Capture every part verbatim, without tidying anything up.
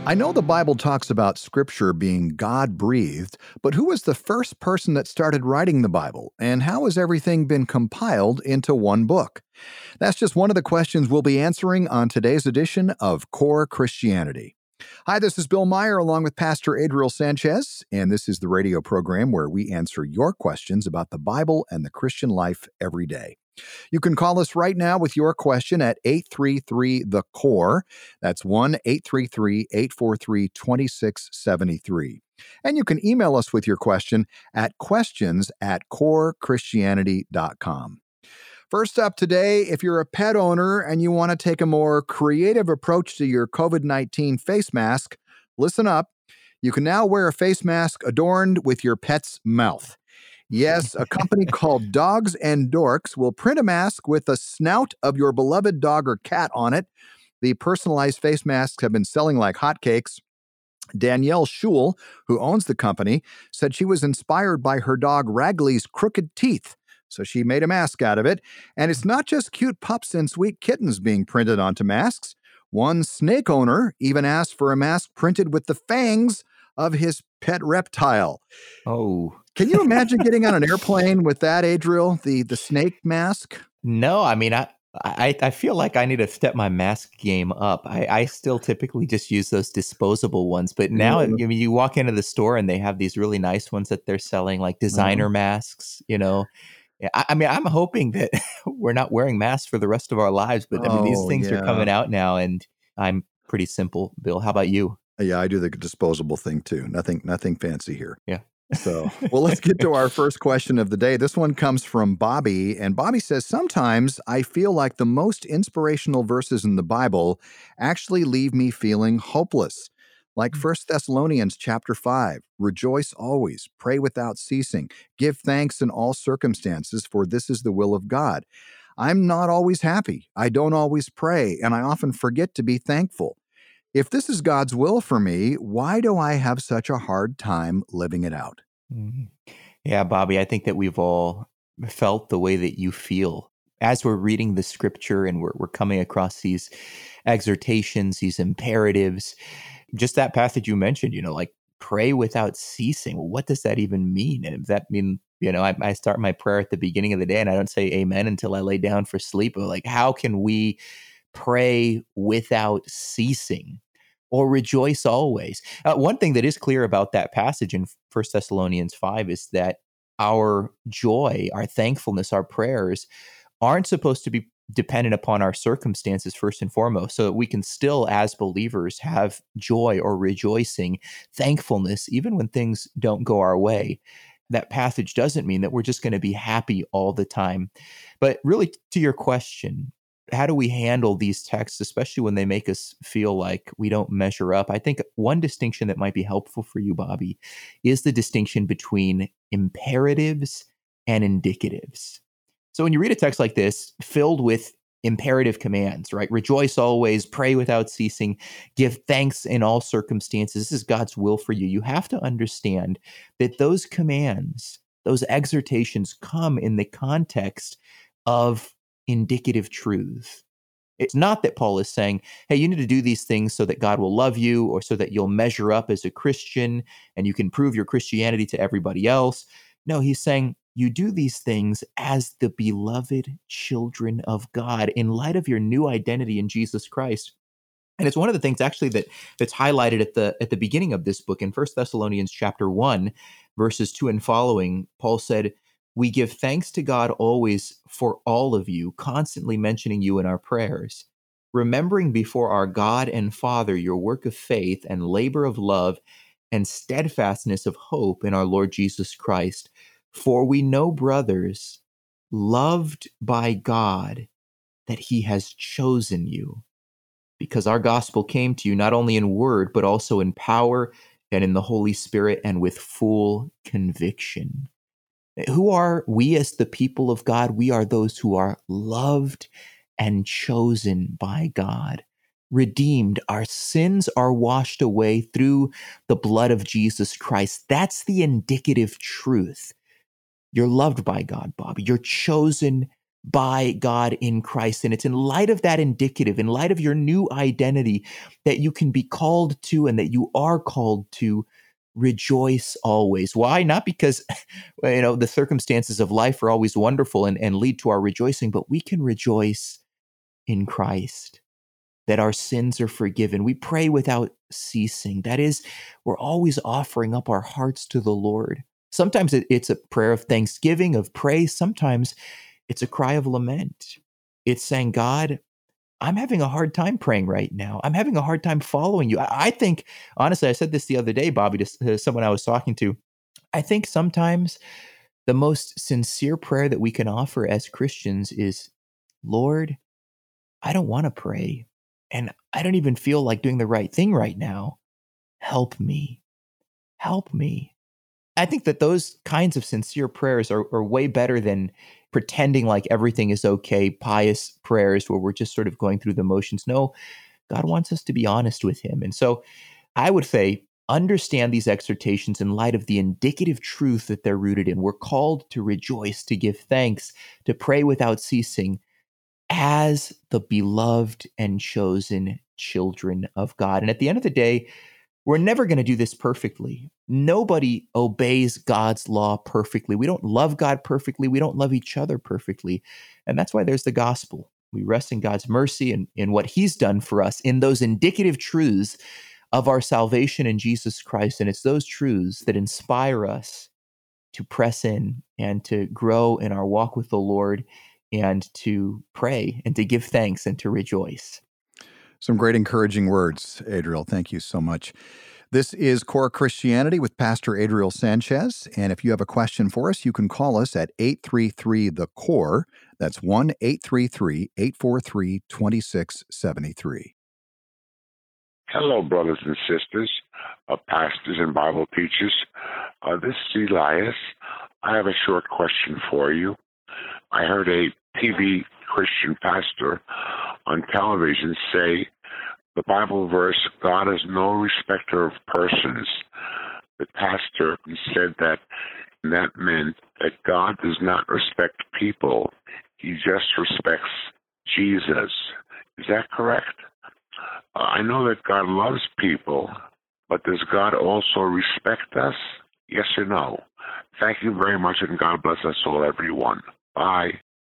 I know the Bible talks about Scripture being God-breathed, but who was the first person that started writing the Bible, and how has everything been compiled into one book? That's just one of the questions we'll be answering on today's edition of Core Christianity. Hi, this is Bill Meyer along with Pastor Adriel Sanchez, and this is the radio program where we answer your questions about the Bible and the Christian life every day. You can call us right now with your question at eight three three, the core. That's one eight three three, eight four three, two six seven three. And you can email us with your question at questions at core christianity dot com. First up today, if you're a pet owner and you want to take a more creative approach to your covid nineteen face mask, listen up. You can now wear a face mask adorned with your pet's mouth. Yes, a company called Dogs and Dorks will print a mask with the snout of your beloved dog or cat on it. The personalized face masks have been selling like hotcakes. Danielle Schul, who owns the company, said she was inspired by her dog Ragley's crooked teeth, so she made a mask out of it. And it's not just cute pups and sweet kittens being printed onto masks. One snake owner even asked for a mask printed with the fangs of his pet reptile. Oh. Can you imagine getting on an airplane with that, Adriel, the, the snake mask? No, I mean, I, I I feel like I need to step my mask game up. I, I still typically just use those disposable ones. But now Mm. I mean, you walk into the store and they have these really nice ones that they're selling, like designer mm. masks, you know. I, I mean, I'm hoping that we're not wearing masks for the rest of our lives. But I mean, these Oh, things yeah. are coming out now and I'm pretty simple. Bill, how about you? Yeah, I do the disposable thing too. Nothing, nothing fancy here. Yeah. So, well, let's get to our first question of the day. This one comes from Bobby, and Bobby says, sometimes I feel like the most inspirational verses in the Bible actually leave me feeling hopeless. Like First Thessalonians chapter five, rejoice always, pray without ceasing, give thanks in all circumstances, for this is the will of God. I'm not always happy. I don't always pray, and I often forget to be thankful. If this is God's will for me, why do I have such a hard time living it out? Mm-hmm. Yeah, Bobby, I think that we've all felt the way that you feel as we're reading the scripture and we're, we're coming across these exhortations, these imperatives. Just that passage you mentioned, you know, like pray without ceasing. Well, what does that even mean? And does that mean, you know, I, I start my prayer at the beginning of the day and I don't say amen until I lay down for sleep? Or like, how can we pray without ceasing or rejoice always? Uh, one thing that is clear about that passage in First Thessalonians five is that our joy, our thankfulness, our prayers aren't supposed to be dependent upon our circumstances first and foremost, so that we can still, as believers, have joy or rejoicing, thankfulness, even when things don't go our way. That passage doesn't mean that we're just going to be happy all the time. But really, to your question, how do we handle these texts, especially when they make us feel like we don't measure up? I think one distinction that might be helpful for you, Bobby, is the distinction between imperatives and indicatives. So when you read a text like this, filled with imperative commands, right? Rejoice always, pray without ceasing, give thanks in all circumstances. This is God's will for you. You have to understand that those commands, those exhortations come in the context of indicative truth. It's not that Paul is saying, hey, you need to do these things so that God will love you or so that you'll measure up as a Christian and you can prove your Christianity to everybody else. No, he's saying you do these things as the beloved children of God in light of your new identity in Jesus Christ. And it's one of the things actually that that's highlighted at the at the beginning of this book in First Thessalonians chapter one, verses two and following. Paul said, we give thanks to God always for all of you, constantly mentioning you in our prayers, remembering before our God and Father your work of faith and labor of love and steadfastness of hope in our Lord Jesus Christ. For we know, brothers, loved by God, that he has chosen you, because our gospel came to you not only in word, but also in power and in the Holy Spirit and with full conviction. Who are we as the people of God? We are those who are loved and chosen by God, redeemed. Our sins are washed away through the blood of Jesus Christ. That's the indicative truth. You're loved by God, Bobby. You're chosen by God in Christ. And it's in light of that indicative, in light of your new identity, that you can be called to and that you are called to rejoice always. Why? Not because, you know, the circumstances of life are always wonderful and, and lead to our rejoicing, but we can rejoice in Christ, that our sins are forgiven. We pray without ceasing. That is, we're always offering up our hearts to the Lord. Sometimes it, it's a prayer of thanksgiving, of praise. Sometimes it's a cry of lament. It's saying, God, I'm having a hard time praying right now. I'm having a hard time following you. I, I think, honestly, I said this the other day, Bobby, to, to someone I was talking to. I think sometimes the most sincere prayer that we can offer as Christians is, Lord, I don't want to pray, and I don't even feel like doing the right thing right now. Help me. Help me. I think that those kinds of sincere prayers are, are way better than pretending like everything is okay, pious prayers where we're just sort of going through the motions. No, God wants us to be honest with him. And so I would say, understand these exhortations in light of the indicative truth that they're rooted in. We're called to rejoice, to give thanks, to pray without ceasing as the beloved and chosen children of God. And at the end of the day, we're never going to do this perfectly. Nobody obeys God's law perfectly. We don't love God perfectly. We don't love each other perfectly. And that's why there's the gospel. We rest in God's mercy and in what he's done for us, in those indicative truths of our salvation in Jesus Christ. And it's those truths that inspire us to press in and to grow in our walk with the Lord and to pray and to give thanks and to rejoice. Some great encouraging words, Adriel. Thank you so much. This is Core Christianity with Pastor Adriel Sanchez. And if you have a question for us, you can call us at eight three three, the core. That's one eight three three, eight four three, two six seven three. Hello, brothers and sisters, uh, pastors and Bible teachers. Uh, this is Elias. I have a short question for you. I heard a T V Christian pastor on television say the Bible verse, God is no respecter of persons. The pastor said that that meant that God does not respect people. He just respects Jesus. Is that correct? Uh, I know that God loves people, but does God also respect us? Yes or no? Thank you very much, and God bless us all, everyone. Bye.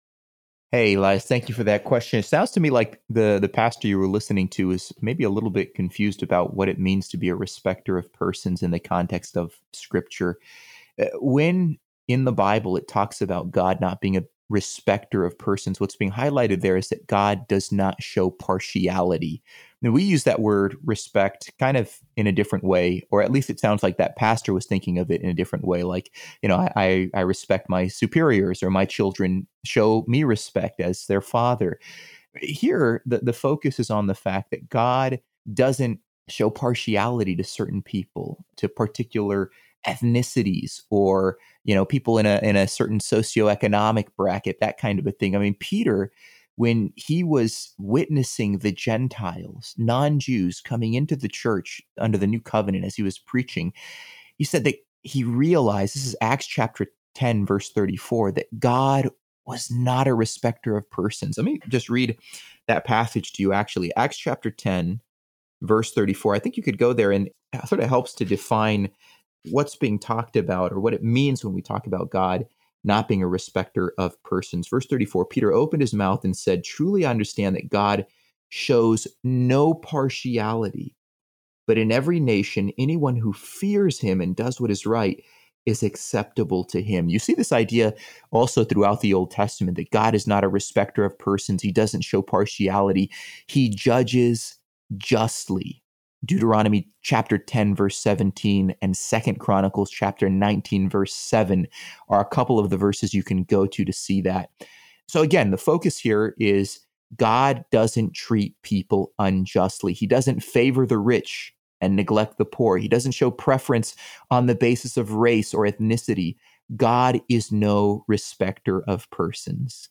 Hey, Elias, thank you for that question. It sounds to me like the, the pastor you were listening to is maybe a little bit confused about what it means to be a respecter of persons in the context of Scripture. Uh, When in the Bible it talks about God not being a respecter of persons, what's being highlighted there is that God does not show partiality. Now, we use that word respect kind of in a different way, or at least it sounds like that pastor was thinking of it in a different way. Like, you know, I, I respect my superiors, or my children show me respect as their father. Here, the, the focus is on the fact that God doesn't show partiality to certain people, to particular ethnicities, or, you know, people in a in a certain socioeconomic bracket, that kind of a thing. I mean, Peter, when he was witnessing the Gentiles, non-Jews coming into the church under the new covenant as he was preaching, he said that he realized, this is Acts chapter ten, verse thirty-four, that God was not a respecter of persons. Let me just read that passage to you, actually. Acts chapter ten, verse thirty-four. I think you could go there, and it sort of helps to define what's being talked about, or what it means when we talk about God not being a respecter of persons. Verse thirty-four, Peter opened his mouth and said, "Truly I understand that God shows no partiality, but in every nation, anyone who fears him and does what is right is acceptable to him." You see this idea also throughout the Old Testament, that God is not a respecter of persons. He doesn't show partiality. He judges justly. Deuteronomy chapter ten, verse seventeen, and Second Chronicles chapter nineteen, verse seven are a couple of the verses you can go to to see that. So again, the focus here is God doesn't treat people unjustly. He doesn't favor the rich and neglect the poor. He doesn't show preference on the basis of race or ethnicity. God is no respecter of persons.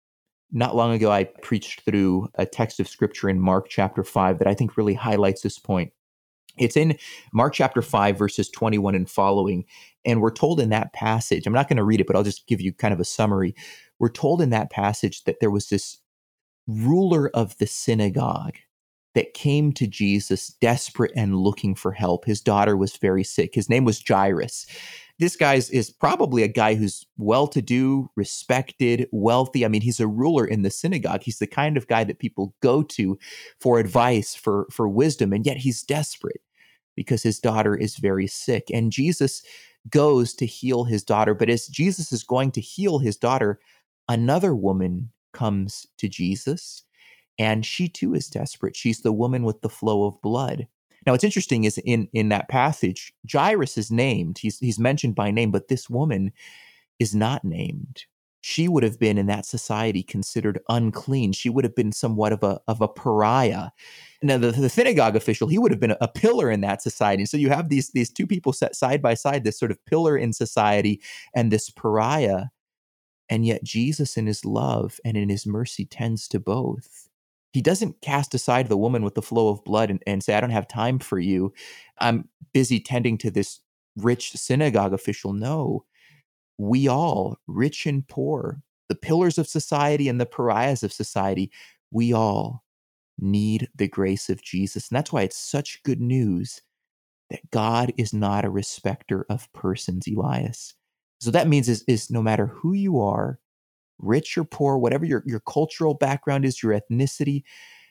Not long ago, I preached through a text of scripture in Mark chapter five that I think really highlights this point. It's in Mark chapter five, verses twenty-one and following. And we're told in that passage, I'm not going to read it, but I'll just give you kind of a summary. we're told in that passage that there was this ruler of the synagogue that came to Jesus desperate and looking for help. His daughter was very sick. His name was Jairus. This guy is, is probably a guy who's well-to-do, respected, wealthy. I mean, he's a ruler in the synagogue. He's the kind of guy that people go to for advice, for, for wisdom, and yet he's desperate because his daughter is very sick. And Jesus goes to heal his daughter. But as Jesus is going to heal his daughter, another woman comes to Jesus, and she too is desperate. She's the woman with the flow of blood. Now, what's interesting is in, in that passage, Jairus is named. He's, he's mentioned by name, but this woman is not named. She would have been in that society considered unclean. She would have been somewhat of a, of a pariah. Now, the, the synagogue official, he would have been a, a pillar in that society. So you have these, these two people set side by side, this sort of pillar in society and this pariah. And yet Jesus in his love and in his mercy tends to both. He doesn't cast aside the woman with the flow of blood and, and say, I don't have time for you. I'm busy tending to this rich synagogue official. No, we all, rich and poor, the pillars of society and the pariahs of society, we all need the grace of Jesus. And that's why it's such good news that God is not a respecter of persons, Elias. So that means is, is no matter who you are, rich or poor, whatever your, your cultural background is, your ethnicity,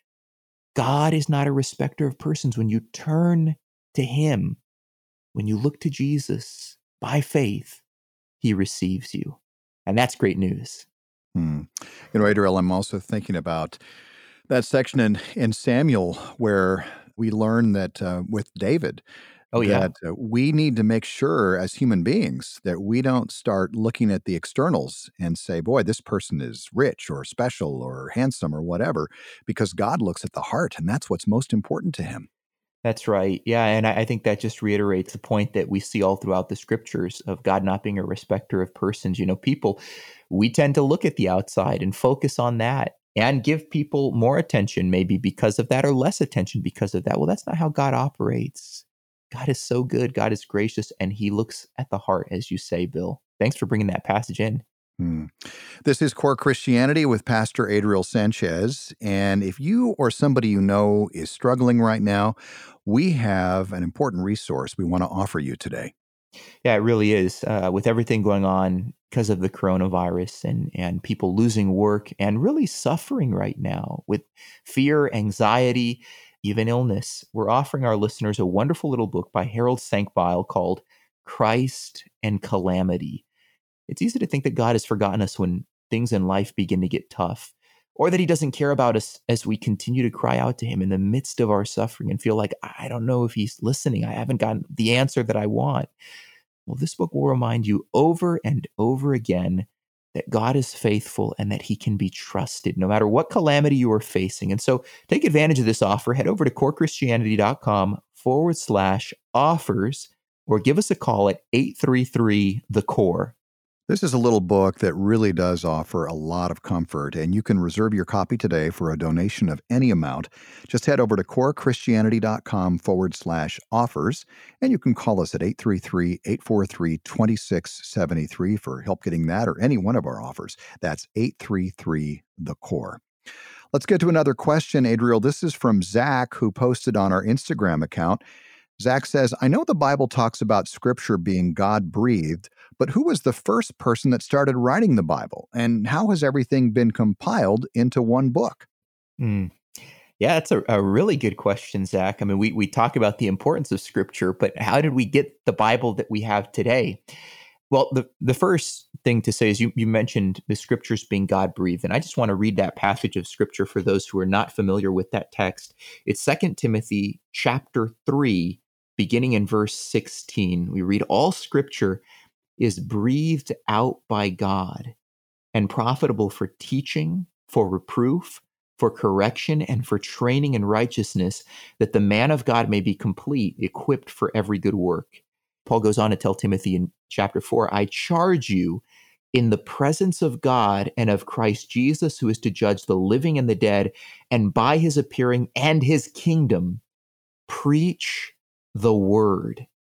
God is not a respecter of persons. When you turn to him, when you look to Jesus by faith, he receives you. And that's great news. Hmm. You know, Adriel, I'm also thinking about that section in, in Samuel where we learn that uh, with David, Oh, yeah. that uh, we need to make sure as human beings that we don't start looking at the externals and say, boy, this person is rich or special or handsome or whatever, because God looks at the heart, and that's what's most important to him. That's right. Yeah. And I, I think that just reiterates the point that we see all throughout the scriptures of God not being a respecter of persons. You know, people, we tend to look at the outside and focus on that and give people more attention, maybe because of that, or less attention because of that. Well, that's not how God operates. God is so good. God is gracious, and he looks at the heart, as you say, Bill. Thanks for bringing that passage in. Hmm. This is Core Christianity with Pastor Adriel Sanchez. And if you or somebody you know is struggling right now, we have an important resource we want to offer you today. Yeah, it really is. Uh, with everything going on because of the coronavirus and, and people losing work and really suffering right now with fear, anxiety, even illness, we're offering our listeners a wonderful little book by Harold Sankbeil called Christ and Calamity. It's easy to think that God has forgotten us when things in life begin to get tough, or that he doesn't care about us as we continue to cry out to him in the midst of our suffering and feel like, I don't know if he's listening. I haven't gotten the answer that I want. Well, this book will remind you over and over again that God is faithful and that he can be trusted no matter what calamity you are facing. And so take advantage of this offer. Head over to corechristianity.com forward slash offers, or give us a call at eight three three, the core. This is a little book that really does offer a lot of comfort, and you can reserve your copy today for a donation of any amount. Just head over to corechristianity.com forward slash offers, and you can call us at eight three three, eight four three, two six seven three for help getting that or any one of our offers. That's eight three three, the core. Let's get to another question, Adriel. This is from Zach, who posted on our Instagram account. Zach says, I know the Bible talks about Scripture being God-breathed, but who was the first person that started writing the Bible? And how has everything been compiled into one book? Mm. Yeah, that's a, a really good question, Zach. I mean, we, we talk about the importance of Scripture, but how did we get the Bible that we have today? Well, the, the first thing to say is you, you mentioned the Scriptures being God-breathed, and I just want to read that passage of Scripture for those who are not familiar with that text. It's Second Timothy chapter three, beginning in verse sixteen. We read, all Scripture is breathed out by God and profitable for teaching, for reproof, for correction, and for training in righteousness, that the man of God may be complete, equipped for every good work. Paul goes on to tell Timothy in chapter four, I charge you in the presence of God and of Christ Jesus, who is to judge the living and the dead, and by his appearing and his kingdom, preach the word.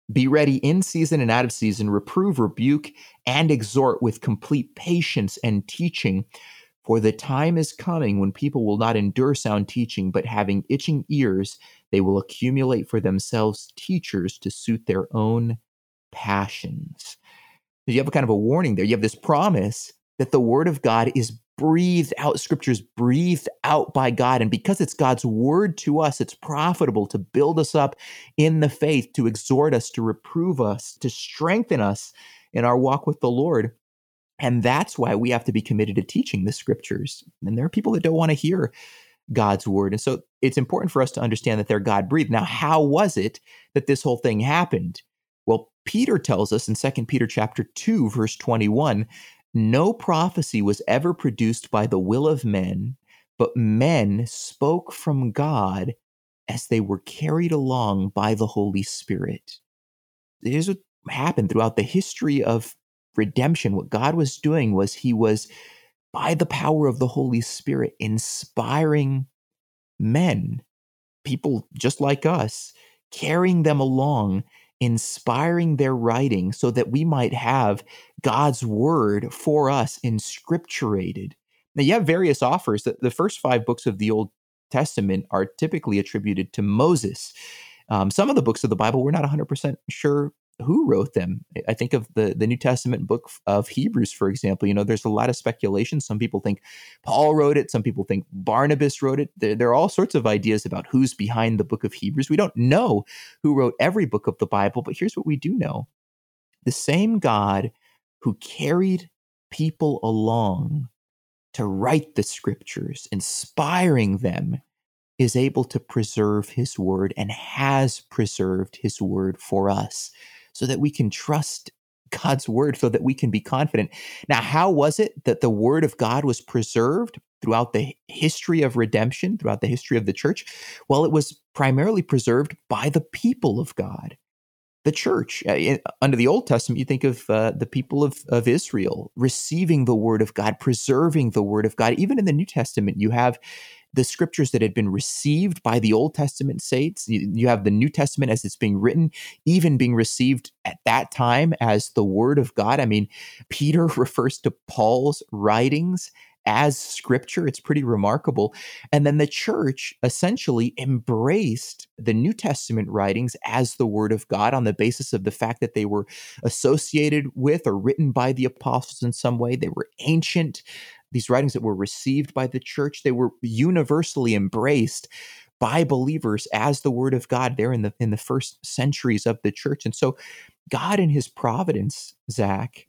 Be ready in season and out of season, reprove, rebuke, and exhort with complete patience and teaching. For the time is coming when people will not endure sound teaching, but having itching ears, they will accumulate for themselves teachers to suit their own passions. You have a kind of a warning there. You have this promise that the word of God is breathed out, scriptures breathed out by God. And because it's God's word to us, it's profitable to build us up in the faith, to exhort us, to reprove us, to strengthen us in our walk with the Lord. And that's why we have to be committed to teaching the scriptures. And there are people that don't want to hear God's word. And so it's important for us to understand that they're God breathed. Now, how was it that this whole thing happened? Well, Peter tells us in Second Peter chapter two, verse twenty-one, no prophecy was ever produced by the will of men, but men spoke from God as they were carried along by the Holy Spirit. Here's what happened throughout the history of redemption. What God was doing was he was, by the power of the Holy Spirit, inspiring men, people just like us, carrying them along, inspiring their writing so that we might have God's word for us inscripturated. Now, you have various offers. The, the first five books of the Old Testament are typically attributed to Moses. Um, some of the books of the Bible, we're not one hundred percent sure who wrote them. I think of the, the New Testament book of Hebrews, for example. You know, there's a lot of speculation. Some people think Paul wrote it. Some people think Barnabas wrote it. There, there are all sorts of ideas about who's behind the book of Hebrews. We don't know who wrote every book of the Bible, but here's what we do know. The same God who carried people along to write the scriptures, inspiring them, is able to preserve his word and has preserved his word for us, so that we can trust God's word, so that we can be confident. Now, how was it that the word of God was preserved throughout the history of redemption, throughout the history of the church? Well, it was primarily preserved by the people of God, the church. Uh, in, under the Old Testament, you think of uh, the people of, of Israel receiving the word of God, preserving the word of God. Even in the New Testament, you have the scriptures that had been received by the Old Testament saints. You, you have the New Testament as it's being written, even being received at that time as the word of God. I mean, Peter refers to Paul's writings as scripture. It's pretty remarkable. And then the church essentially embraced the New Testament writings as the word of God on the basis of the fact that they were associated with or written by the apostles in some way. They were ancient. These writings that were received by the church, they were universally embraced by believers as the word of God there in the in the first centuries of the church. And so God in his providence, Zach,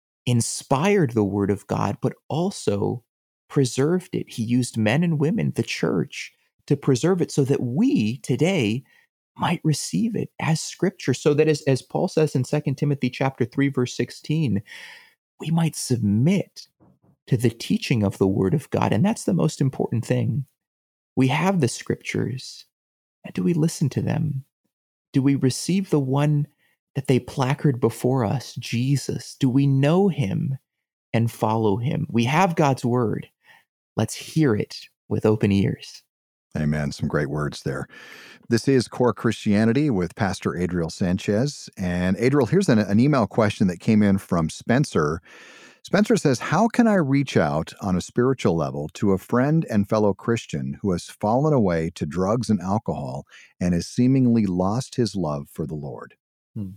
inspired the word of God, but also preserved it. He used men and women, the church, to preserve it so that we today might receive it as scripture, so that as, as Paul says in Second Timothy chapter three, verse sixteen, we might submit to the teaching of the word of God. And that's the most important thing. We have the scriptures. And do we listen to them? Do we receive the one that they placard before us, Jesus? Do we know him and follow him? We have God's word. Let's hear it with open ears. Amen. Some great words there. This is Core Christianity with Pastor Adriel Sanchez. And Adriel, here's an, an email question that came in from Spencer. Spencer says, how can I reach out on a spiritual level to a friend and fellow Christian who has fallen away to drugs and alcohol and has seemingly lost his love for the Lord? Hmm.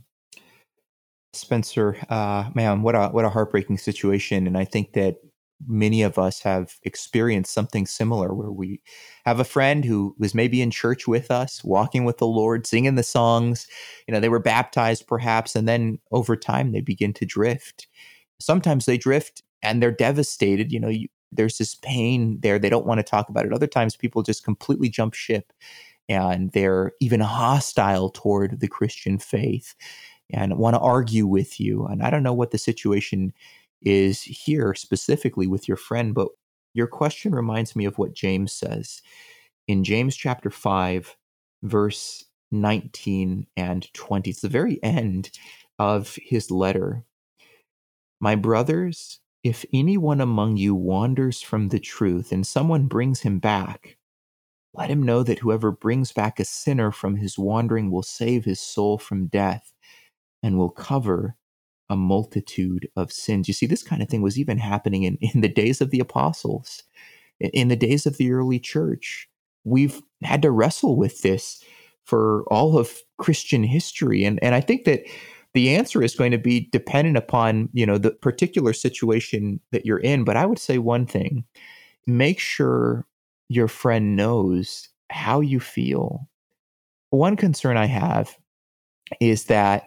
Spencer, uh, man, what a what a heartbreaking situation. And I think that many of us have experienced something similar, where we have a friend who was maybe in church with us, walking with the Lord, singing the songs. You know, they were baptized perhaps, and then over time they begin to drift. Sometimes they drift and they're devastated. You know, you, there's this pain there. They don't want to talk about it. Other times people just completely jump ship and they're even hostile toward the Christian faith and want to argue with you. And I don't know what the situation is here specifically with your friend, but your question reminds me of what James says in James chapter five, verse nineteen and twenty. It's the very end of his letter. My brothers, if anyone among you wanders from the truth and someone brings him back, let him know that whoever brings back a sinner from his wandering will save his soul from death and will cover a multitude of sins. You see, this kind of thing was even happening in, in the days of the apostles, in, in the days of the early church. We've had to wrestle with this for all of Christian history. And, and I think that the answer is going to be dependent upon, you know, the particular situation that you're in. But I would say one thing: make sure your friend knows how you feel. One concern I have is that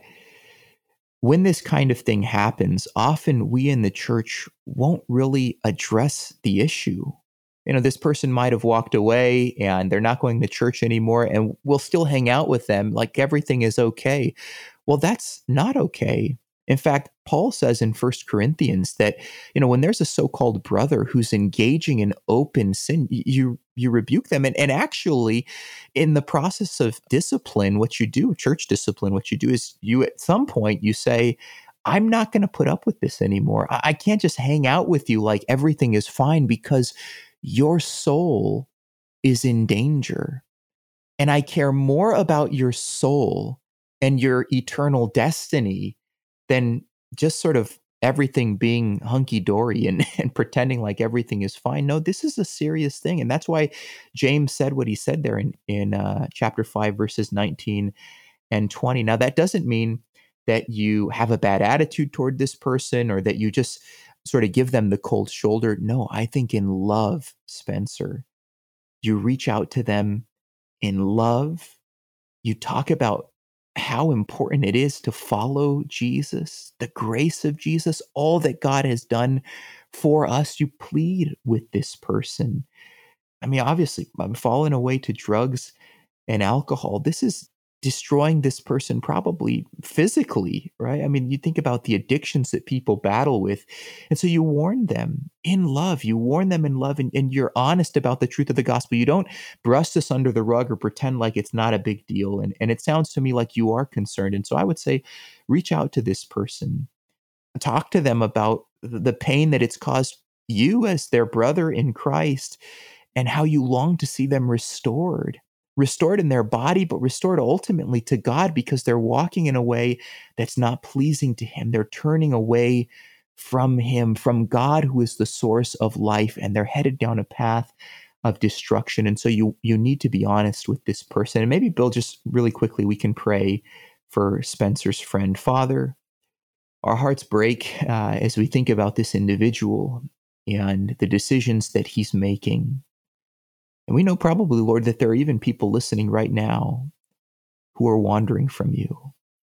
when this kind of thing happens, often we in the church won't really address the issue. You know, this person might have walked away and they're not going to church anymore, and we'll still hang out with them like everything is okay. Well, that's not okay. In fact, Paul says in First Corinthians that, you know, when there's a so-called brother who's engaging in open sin, you you rebuke them. And, and actually, in the process of discipline, what you do, church discipline, what you do is you, at some point, you say, I'm not going to put up with this anymore. I, I can't just hang out with you like everything is fine, because your soul is in danger. And I care more about your soul and your eternal destiny than just sort of everything being hunky-dory and, and pretending like everything is fine. No, this is a serious thing. And that's why James said what he said there in, in uh, chapter five, verses nineteen and twenty. Now, that doesn't mean that you have a bad attitude toward this person or that you just sort of give them the cold shoulder. No, I think in love, Spencer, you reach out to them in love. You talk about how important it is to follow Jesus, the grace of Jesus, all that God has done for us. You plead with this person. I mean, obviously, I'm falling away to drugs and alcohol. This is destroying this person probably physically, right? I mean, you think about the addictions that people battle with. And so you warn them in love. You warn them in love, and, and you're honest about the truth of the gospel. You don't brush this under the rug or pretend like it's not a big deal. And, and it sounds to me like you are concerned. And so I would say, reach out to this person. Talk to them about the pain that it's caused you as their brother in Christ, and how you long to see them restored. Restored in their body, but restored ultimately to God, because they're walking in a way that's not pleasing to Him. They're turning away from Him, from God, who is the source of life, and they're headed down a path of destruction. And so you you need to be honest with this person. And maybe, Bill, just really quickly, we can pray for Spencer's friend. Father, our hearts break uh, as we think about this individual and the decisions that he's making. And we know probably, Lord, that there are even people listening right now who are wandering from you,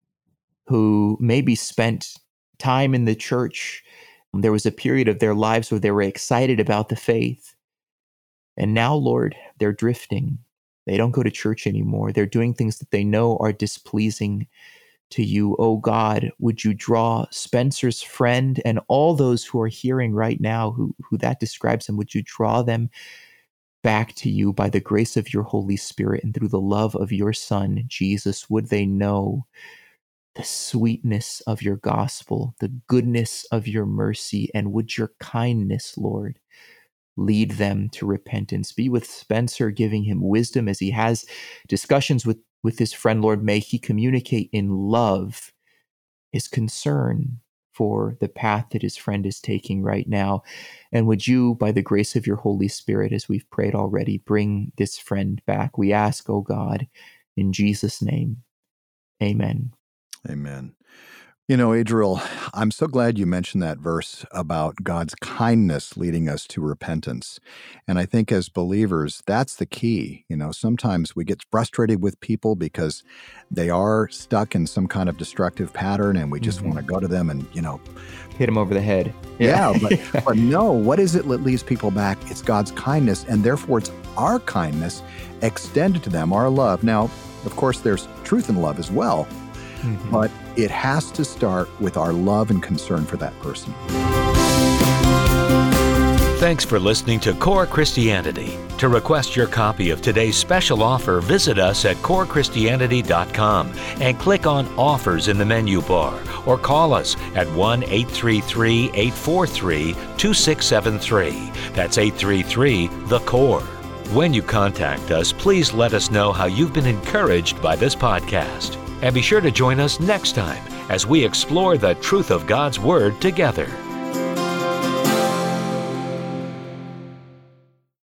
who maybe spent time in the church. There was a period of their lives where they were excited about the faith. And now, Lord, they're drifting. They don't go to church anymore. They're doing things that they know are displeasing to you. Oh God, would you draw Spencer's friend and all those who are hearing right now who, who that describes them, would you draw them back to you by the grace of your Holy Spirit and through the love of your Son, Jesus? Would they know the sweetness of your gospel, the goodness of your mercy, and would your kindness, Lord, lead them to repentance? Be with Spencer, giving him wisdom as he has discussions with, with his friend, Lord. May he communicate in love his concern for the path that his friend is taking right now. And would you, by the grace of your Holy Spirit, as we've prayed already, bring this friend back? We ask, oh God, in Jesus' name, amen. Amen. You know, Adriel, I'm so glad you mentioned that verse about God's kindness leading us to repentance. And I think as believers, that's the key. You know, sometimes we get frustrated with people because they are stuck in some kind of destructive pattern, and we just mm-hmm. want to go to them and, you know, hit them over the head. Yeah, yeah but, but no, what is it that leads people back? It's God's kindness, and therefore it's our kindness extended to them, our love. Now, of course, there's truth in love as well. Mm-hmm. But it has to start with our love and concern for that person. Thanks for listening to Core Christianity. To request your copy of today's special offer, visit us at core christianity dot com and click on Offers in the menu bar, or call us at one eight three three, eight four three, two six seven three. That's eight three three, the core. When you contact us, please let us know how you've been encouraged by this podcast. And be sure to join us next time as we explore the truth of God's Word together.